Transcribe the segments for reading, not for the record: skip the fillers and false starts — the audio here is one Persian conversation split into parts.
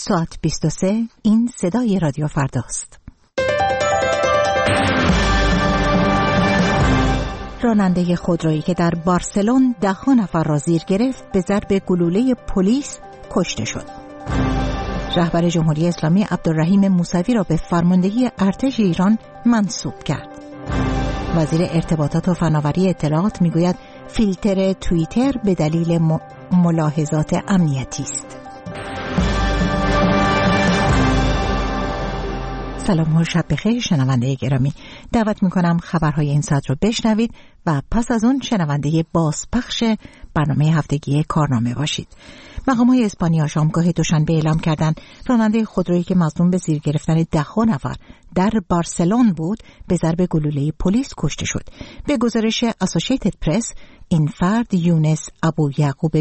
ساعت 23 این صدای رادیو فرداست. راننده خودرویی که در بارسلون 10 نفر را زیر گرفت به ضرب گلوله پلیس کشته شد. رهبر جمهوری اسلامی عبدالرحیم موسوی را به فرماندهی ارتش ایران منصوب کرد. وزیر ارتباطات و فناوری اطلاعات میگوید فیلتر توییتر به دلیل ملاحظات امنیتی است. سلام و شب بخیر شنونده گرامی، دعوت میکنم خبرهای این ساعت رو بشنوید و پس از اون شنونده بازپخش برنامه هفتگی کارنامه باشید. مقام‌های اسپانیا شامگاه دوشنبه اعلام کردند راننده خودرویی که مظنون به زیر گرفتن 10 نفر در بارسلون بود به ضرب گلوله پلیس کشته شد. به گزارش اسوسییتد پرس این فرد یونس ابو یعقوب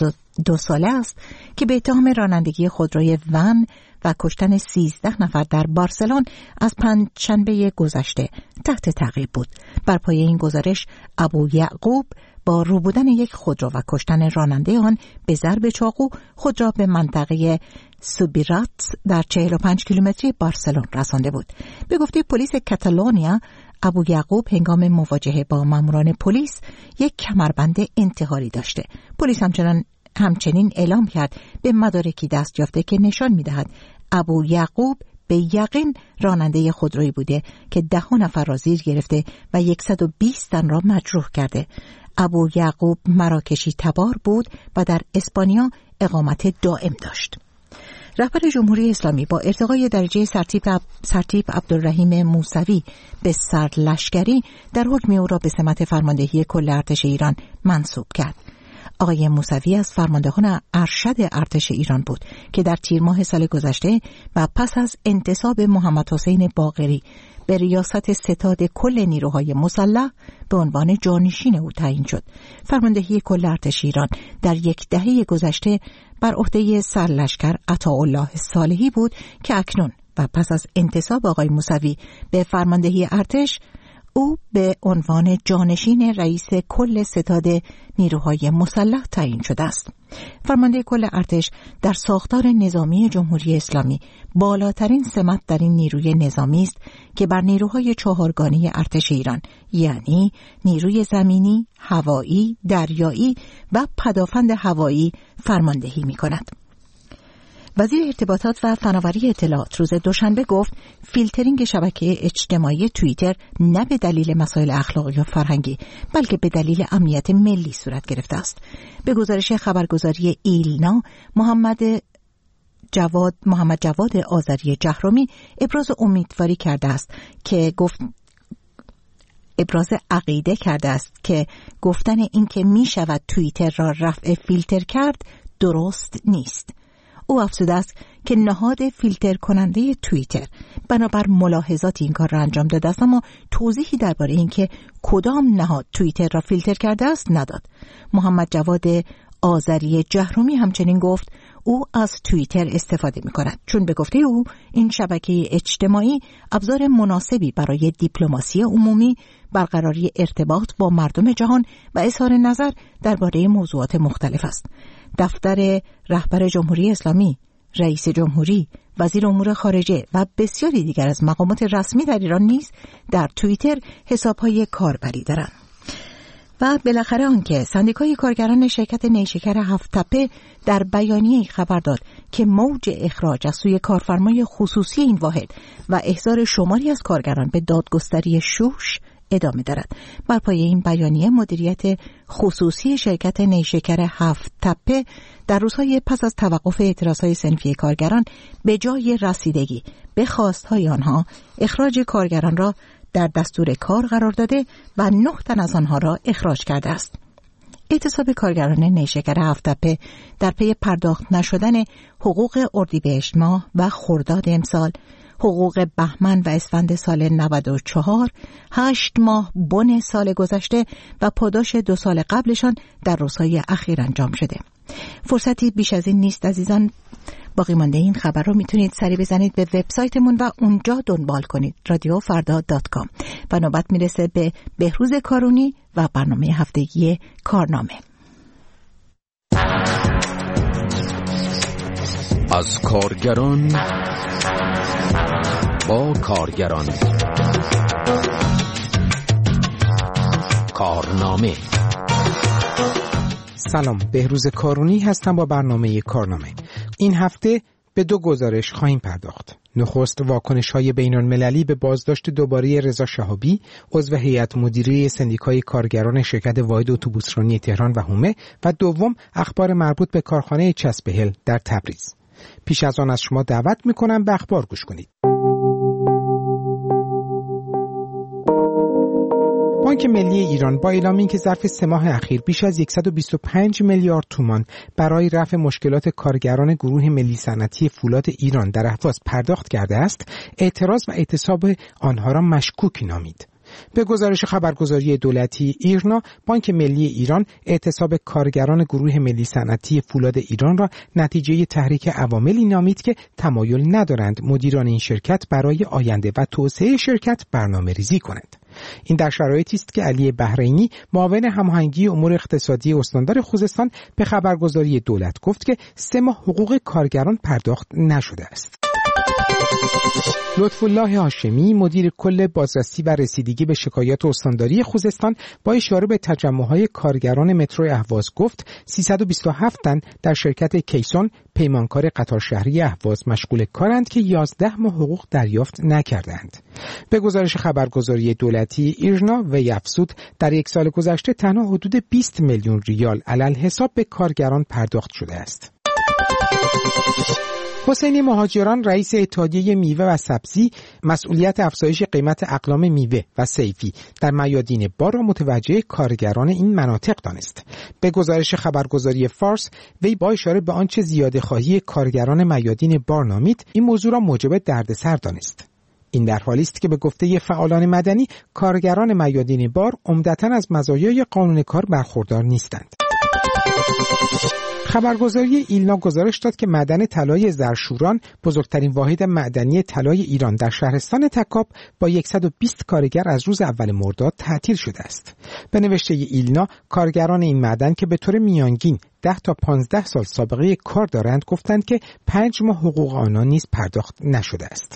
22 ساله است که به اتهام رانندگی خودروی ون و کشتن 13 نفر در بارسلون از پنجشنبه گذشته تحت تعقیب بود. بر پایه این گزارش ابو یعقوب با روبودن یک خودرو و کشتن راننده آن به ضرب چاقو خود را به منطقه سوبیرات در 45 کیلومتری بارسلون رسانده بود. به گفته پلیس کاتالونیا، ابو یعقوب هنگام مواجهه با ماموران پلیس یک کمربند انتحاری داشته. پلیس همچنین اعلام کرد به مدارکی دست یافته که نشان می‌دهد ابو یعقوب به یقین راننده خودرویی بوده که 10 نفر را زیر گرفته و 120 تن را مجروح کرده. ابو یعقوب مراکشی تبار بود و در اسپانیا اقامت دائم داشت. رهبر جمهوری اسلامی با ارتقای درجه سرتیپ عبدالرحیم موسوی به سرلشکری در حکم او را به سمت فرماندهی کل ارتش ایران منصوب کرد. آقای موسوی از فرماندهان ارشد ارتش ایران بود که در تیر ماه سال گذشته و پس از انتصاب محمد حسین باقری به ریاست ستاد کل نیروهای مسلح به عنوان جانشین او تعیین شد. فرماندهی کل ارتش ایران در 10 دهه گذشته بر عهده سرلشکر عطاالله صالحی بود که اکنون و پس از انتصاب آقای موسوی به فرماندهی ارتش او به عنوان جانشین رئیس کل ستاد نیروهای مسلح تعیین شده است. فرمانده کل ارتش در ساختار نظامی جمهوری اسلامی بالاترین سمت در این نیروی نظامی است که بر نیروهای 4گانه ارتش ایران یعنی نیروی زمینی، هوایی، دریایی و پدافند هوایی فرماندهی می کند. وزیر ارتباطات و فناوری اطلاعات روز دوشنبه گفت فیلترینگ شبکه اجتماعی توییتر نه به دلیل مسائل اخلاقی و فرهنگی بلکه به دلیل امنیت ملی صورت گرفته است. به گزارش خبرگزاری ایلنا، محمد جواد آذری جهرومی ابراز امیدواری کرده است که ابراز عقیده کرده است که گفتن این که می شود توییتر را رفع فیلتر کرد درست نیست. او افزوده است که نهاد فیلتر کننده توییتر بنابر ملاحظات این کار را انجام داده است، اما توضیحی درباره اینکه کدام نهاد توییتر را فیلتر کرده است نداد. محمد جواد آذری جهرومی همچنین گفت او از توییتر استفاده می کند چون به گفته او این شبکه اجتماعی ابزار مناسبی برای دیپلماسی عمومی، برقراری ارتباط با مردم جهان و اظهار نظر درباره موضوعات مختلف است. دفتر رهبر جمهوری اسلامی، رئیس جمهوری، وزیر امور خارجه و بسیاری دیگر از مقامات رسمی در ایران نیز در توییتر حساب‌های کاربری دارند. و بالاخره آنکه سندیکای کارگران شرکت نیشکر هفت‌تپه در بیانیه‌ای خبر داد که موج اخراج از سوی کارفرمای خصوصی این واحد و احضار شماری از کارگران به دادگستری شوش ادامه دارد. بر پایه این بیانیه مدیریت خصوصی شرکت نیشکر هفت‌تپه در روزهای پس از توقف اعتراضهای صنفی کارگران به جای رسیدگی به خواستهای آنها اخراج کارگران را در دستور کار قرار داده و 9 تن از آنها را اخراج کرده است. اعتصاب کارگران نیشکر هفت‌تپه در پی پرداخت نشدن حقوق اردیبهشت ماه و خرداد امسال، حقوق بهمن و اسفند سال 94، 8 ماه بن سال گذشته و پاداش 2 سال قبلشان در روزهای اخیر انجام شده. فرصتی بیش از این نیست عزیزان. باقی مانده این خبر رو میتونید سری بزنید به وبسایتمون و اونجا دنبال کنید، radiofarda.com. و نوبت میرسه به بهروز کارونی و برنامه هفتگی کارنامه. از کارگران با کارگران. کارنامه. سلام، بهروز کارونی هستم با برنامه کارنامه. این هفته به دو گزارش خواهیم پرداخت. نخست واکنش‌های بین‌المللی به بازداشت دوباره رضا شهابی، عضو هیئت مدیره سندیکای کارگران شرکت واحد اتوبوسرانی تهران و حومه، و دوم اخبار مربوط به کارخانه چسبهل در تبریز. پیش از آن از شما دعوت می‌کنم به اخبار گوش کنید. بانک ملی ایران با اعلام اینکه ظرف 3 ماه اخیر بیش از 125 میلیارد تومان برای رفع مشکلات کارگران گروه ملی صنعتی فولاد ایران در اهواز پرداخت کرده است، اعتراض و اعتصاب آنها را مشکوک نامید. به گزارش خبرگزاری دولتی ایرنا، بانک ملی ایران اعتصاب کارگران گروه ملی صنعتی فولاد ایران را نتیجه تحریک عواملی نامید که تمایل ندارند مدیران این شرکت برای آینده و توسعه شرکت برنامه‌ریزی کنند. این در شرایطی است که علی بحرینی، معاون هماهنگی امور اقتصادی استاندار خوزستان، به خبرگزاری دولت گفت که 3 ماه حقوق کارگران پرداخت نشده است. لطفالله هاشمی، مدیر کل بازرسی و رسیدگی به شکایات استانداری خوزستان، با اشاره به تجمع‌های کارگران مترو اهواز گفت 327 تن در شرکت کیسون، پیمانکار قطار شهری اهواز، مشغول کارند که 11 ماه حقوق دریافت نکردند. به گزارش خبرگزاری دولتی ایرنا وی افزود در 1 سال گذشته تنها حدود 20 میلیون ریال علالحساب به کارگران پرداخت شده است. حسینی مهاجران، رئیس اتحادیه میوه و سبزی، مسئولیت افزایش قیمت اقلام میوه و صیفی در میادین بار را متوجه کارگران این مناطق دانست. به گزارش خبرگزاری فارس، وی با اشاره به آنچه زیاده خواهی کارگران میادین بار نامید، این موضوع را موجب دردسر دانست. این در حالی است که به گفته فعالان مدنی، کارگران میادین بار عمدتاً از مزایای قانون کار برخوردار نیستند. خبرگزاری ایلنا گزارش داد که معدن طلای زرشوران، بزرگترین واحد معدنی طلای ایران، در شهرستان تکاب با 120 کارگر از روز اول مرداد تعطیل شده است. به نوشته ایلنا، کارگران این معدن که به طور میانگین 10 تا 15 سال سابقه کار دارند، گفتند که 5 ماه حقوق آنان نیز پرداخت نشده است.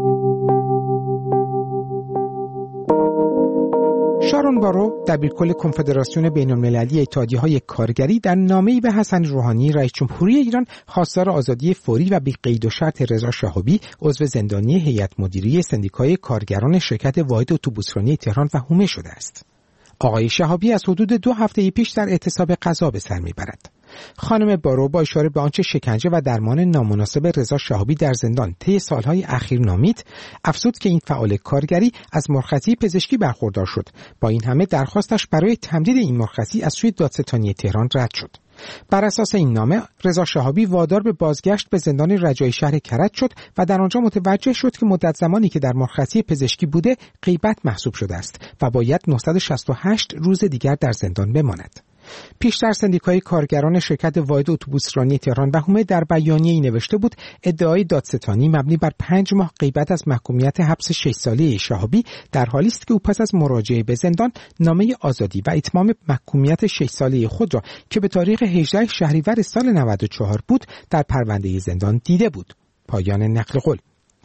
شارون بارو، دبیرکل کنفدراسیون بین‌المللی اتحادیه‌های کارگری، در نامه‌ای به حسن روحانی رئیس جمهوری ایران خواستار آزادی فوری و بی قید و شرط رضا شهابی، عضو زندانی هیئت مدیره سندیکای کارگران شرکت واحد اتوبوسرانی تهران و حومه شده است. آقای شهابی از حدود 2 هفته پیش در اعتصاب غذا به سر میبرد. خانم بارو با اشاره به آنچه شکنجه و درمان نامناسب رضا شهابی در زندان طی سالهای اخیر نامید، افزود که این فعال کارگری از مرخصی پزشکی برخوردار شد. با این همه درخواستش برای تمدید این مرخصی از سوی دادستانی تهران رد شد. بر اساس این نامه، رضا شهابی وادار به بازگشت به زندان رجایی شهر کرج شد و در آنجا متوجه شد که مدت زمانی که در مرخصی پزشکی بوده غیبت محسوب شده است و باید 968 روز دیگر در زندان بماند. پیشتر سندیکای کارگران شرکت واحد اتوبوسرانی تهران و حومه در بیانیه‌ای نوشته بود ادعای دادستانی مبنی بر 5 ماه غیبت از محکومیت حبس 6 ساله شهابی در حالی است که او پس از مراجعه به زندان نامه آزادی و اتمام محکومیت 6 ساله خود را که به تاریخ 18 شهریور سال 94 بود در پرونده زندان دیده بود. پایان نقل قول.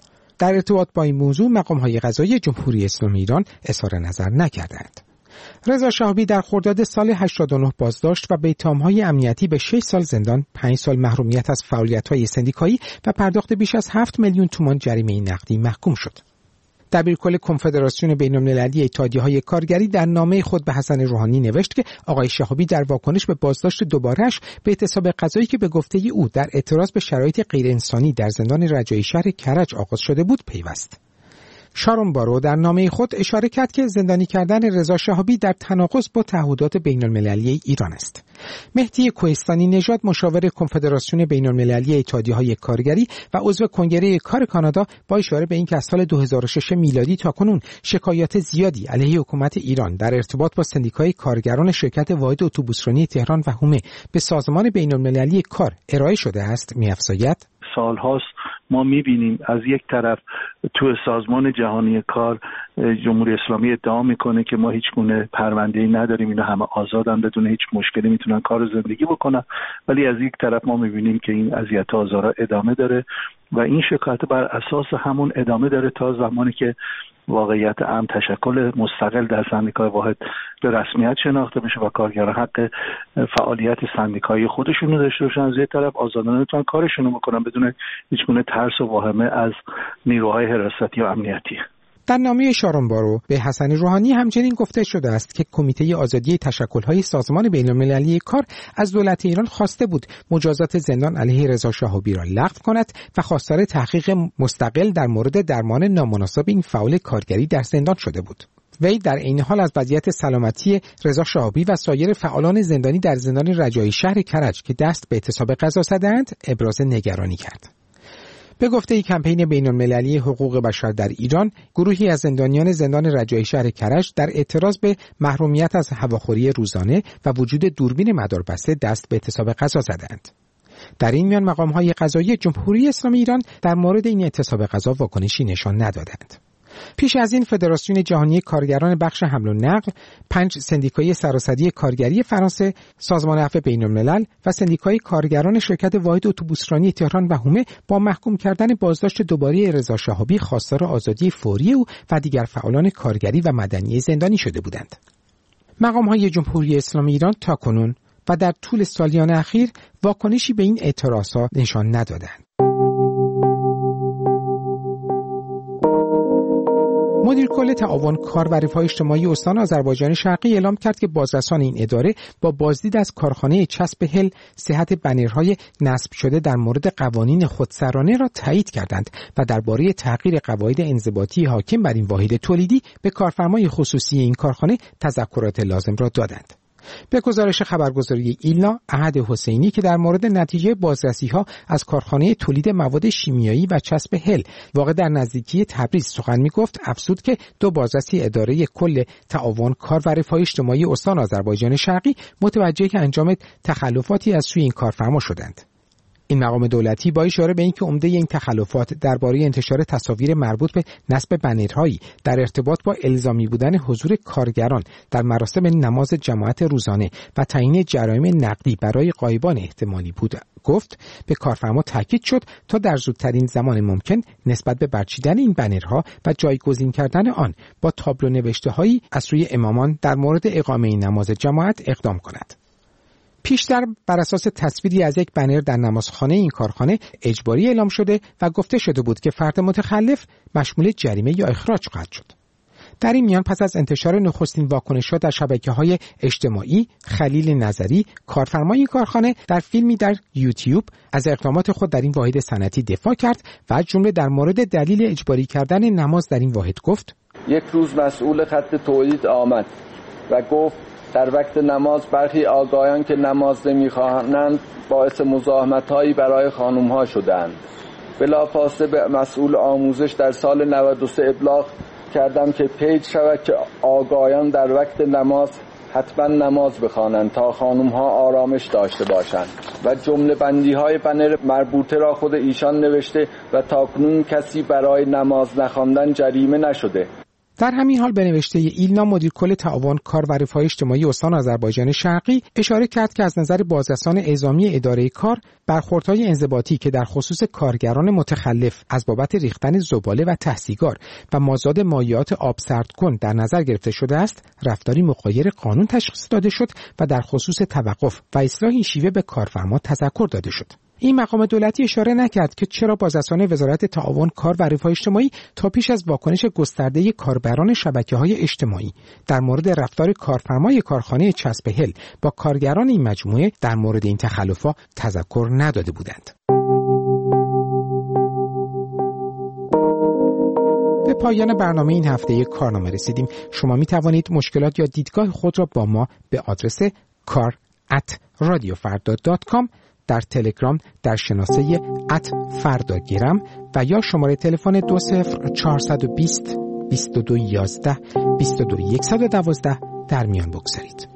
در ارتباط با این موضوع مقام‌های قضایی جمهوری اسلامی ایران اظهار نظر نکردند. رضا شهابی در خرداد سال 89 بازداشت و به اتهام‌های امنیتی به 6 سال زندان، 5 سال محرومیت از فعالیت‌های سندیکایی و پرداخت بیش از 7 میلیون تومان جریمه نقدی محکوم شد. دبیرکل کنفدراسیون بین‌المللی اتحادیه‌های کارگری در نامه خود به حسن روحانی نوشت که آقای شهابی در واکنش به بازداشت دوباره‌اش به اعتصاب غذایی که به گفته او در اعتراض به شرایط غیرانسانی در زندان رجایی شهر کرج آغاز شده بود پیوست. شارون بارو در نامه خود اشاره کرد که زندانی کردن رضا شهابی در تناقض با تعهدات بین‌المللی ایران است. مهدی کوهستانی نژاد، مشاور کنفدراسیون بین‌المللی اتحادیه‌های کارگری و عضو کنگره کار کانادا، با اشاره به اینکه از سال 2006 میلادی تاکنون شکایات زیادی علیه حکومت ایران در ارتباط با سندیکای کارگران شرکت واحد اتوبوسرانی تهران و حومه به سازمان بین‌المللی کار ارائه شده است، می‌افزاید سال‌هاست ما میبینیم از یک طرف تو سازمان جهانی کار جمهوری اسلامی ادعا میکنه که ما هیچ گونه پرونده‌ای نداریم، اینا همه آزادن بدون هیچ مشکلی میتونن کار و زندگی بکنن، ولی از یک طرف ما میبینیم که این اذیت و آزارها ادامه داره و این شکایت بر اساس همون ادامه داره تا زمانی که واقعیت امن تشکل مستقل در سندیکای واحد به رسمیت شناخته بشه و کارگران حق فعالیت سندیکایی خودشون رو داشته باشن، از یک طرف آزادانه میتونن کارشون رو بکنن بدون هیچ گونه ترس و واهمه از نیروهای حراستی و امنیتی. در نامه شارونبارو به حسن روحانی همچنین گفته شده است که کمیته آزادی تشکل‌های سازمان بین‌المللی کار از دولت ایران خواسته بود مجازات زندان علیه رضا شهابی را لغو کند و خواستار تحقیق مستقل در مورد درمان نامناسب این فعال کارگری در زندان شده بود. وی در این حال از وضعیت سلامتی رضا شهابی و سایر فعالان زندانی در زندان رجایی شهر کرج که دست به اعتصاب غذا زدند ابراز نگرانی کرد. به گفته کمپین بین‌المللی حقوق بشر در ایران، گروهی از زندانیان زندان رجایی شهر کرج در اعتراض به محرومیت از هواخوری روزانه و وجود دوربین مداربسته دست به اعتصاب غذا زدند. در این میان مقام‌های قضایی جمهوری اسلامی ایران در مورد این اعتصاب غذا واکنشی نشان ندادند. پیش از این فدراسیون جهانی کارگران بخش حمل و نقل، 5 سندیکای سراسری کارگری فرانسه، سازمان عفو بین‌الملل و سندیکای کارگران شرکت واحد اتوبوسرانی تهران و حومه با محکوم کردن بازداشت دوباره رضا شهابی خواستار آزادی فوری او و دیگر فعالان کارگری و مدنی زندانی شده بودند. مقام‌های جمهوری اسلامی ایران تاکنون و در طول سالیان اخیر واکنشی به این اعتراضات نشان ندادند. مدیر کل تعاون کار و رفاه اجتماعی استان آذربایجان شرقی اعلام کرد که بازرسان این اداره با بازدید از کارخانه چسب هل صحت بنرهای نصب شده در مورد قوانین خودسرانه را تایید کردند و درباره تغییر قواعد انضباطی حاکم بر این واحد تولیدی به کارفرمای خصوصی این کارخانه تذکرات لازم را دادند. به گزارش خبرگزاری ایلنا، احد حسینی که در مورد نتیجه بازرسی‌ها از کارخانه تولید مواد شیمیایی و چسب هل واقع در نزدیکی تبریز سخن می‌گفت، افزود که 2 بازرسی اداره کل تعاون کار و رفاه اجتماعی استان آذربایجان شرقی متوجه انجام تخلفاتی از سوی این کارفرما شدند. این مقام دولتی با اشاره به اینکه عمده این تخلفات درباره انتشار تصاویر مربوط به نصب بنرهایی در ارتباط با الزامی بودن حضور کارگران در مراسم نماز جماعت روزانه و تعیین جرایم نقدی برای غایبان احتمالی بود گفت، به کارفرما تاکید شد تا در زودترین زمان ممکن نسبت به برچیدن این بنرها و جایگزین کردن آن با تابلو نوشته‌هایی از سوی امامان در مورد اقامه نماز جماعت اقدام کند. پیشتر بر اساس تصویری از یک بنر در نمازخانه این کارخانه اجباری اعلام شده و گفته شده بود که فرد متخلف مشمول جریمه یا اخراج خواهد شد. در این میان پس از انتشار نخستین واکنش‌ها در شبکه‌های اجتماعی، خلیل نظری، کارفرمای این کارخانه در فیلمی در یوتیوب از اقدامات خود در این واحد صنعتی دفاع کرد و از جمله در مورد دلیل اجباری کردن نماز در این واحد گفت: یک روز مسئول خط تولید آمد و گفت در وقت نماز برخی آقایان که نماز نمی‌خوانند باعث مزاحمت‌هایی برای خانم‌ها شدند. بلافاصله به مسئول آموزش در سال 93 ابلاغ کردم که پیج شود که آقایان در وقت نماز حتما نماز بخوانند تا خانم‌ها آرامش داشته باشند و جمله بندی‌های بنر مربوطه را خود ایشان نوشته و تاکنون کسی برای نماز نخواندن جریمه نشده. در همین حال به نوشته ایلنا، مدیر کل تعاون کار و رفاه اجتماعی استان آذربایجان شرقی اشاره کرد که از نظر بازرسان اعزامی اداره کار، برخوردهای انضباطی که در خصوص کارگران متخلف از بابت ریختن زباله و ته‌سیگار و مازاد مایعات آب سرد کن در نظر گرفته شده است، رفتاری مغایر قانون تشخیص داده شد و در خصوص توقف و اصلاح این شیوه به کارفرما تذکر داده شد. این مقام دولتی اشاره نکرد که چرا بازرسان وزارت تعاون کار و رفاه اجتماعی تا پیش از واکنش گسترده کاربران شبکه‌های اجتماعی در مورد رفتار کارفرمای کارخانه چسب هل با کارگران این مجموعه در مورد این تخلفات تذکر نداده بودند. به پایان برنامه این هفته کارنامه رسیدیم. شما می توانید مشکلات یا دیدگاه خود را با ما به آدرس kar@radiofarda.com در تلگرام در شناسه @فرداگرم و یا شماره تلفن 20420 2211 22112 در میان بگذارید.